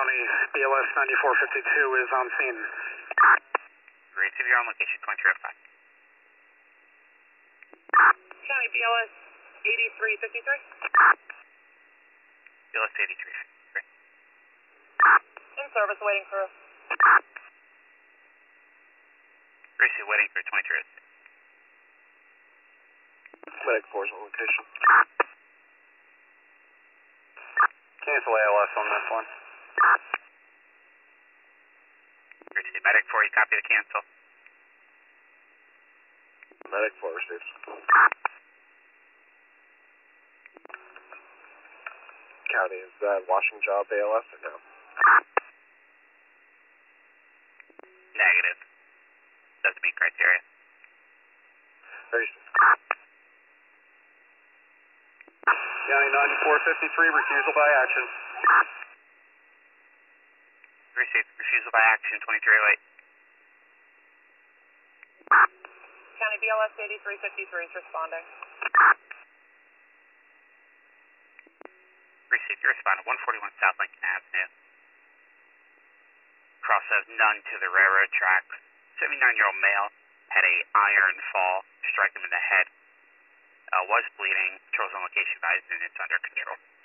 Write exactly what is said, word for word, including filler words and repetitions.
County, B L S ninety-four fifty-two is on scene. Great, see you're on location, twenty-three oh five. County, B L S eighty-three fifty-three. B L S eighty-three fifty-three. In service, waiting for us. Gracie, waiting for twenty-three oh six. Medic four is on location. Cancel A L S on this one. Gracie, Medic four, you copy the cancel? Medic four receives. County, is that washing job A L S or no? Negative. Doesn't meet criteria. Receive. County ninety-four fifty-three, refusal by action. Received, refusal by action, twenty-three oh eight. County, B L S eighty-three fifty-three is responding. Received, you responded, one forty-one South Lincoln Avenue. Cross of none to the railroad tracks. seventy-nine-year-old male had a iron fall, strike him in the head. Uh, was bleeding, controls on location, advised, and it's under control.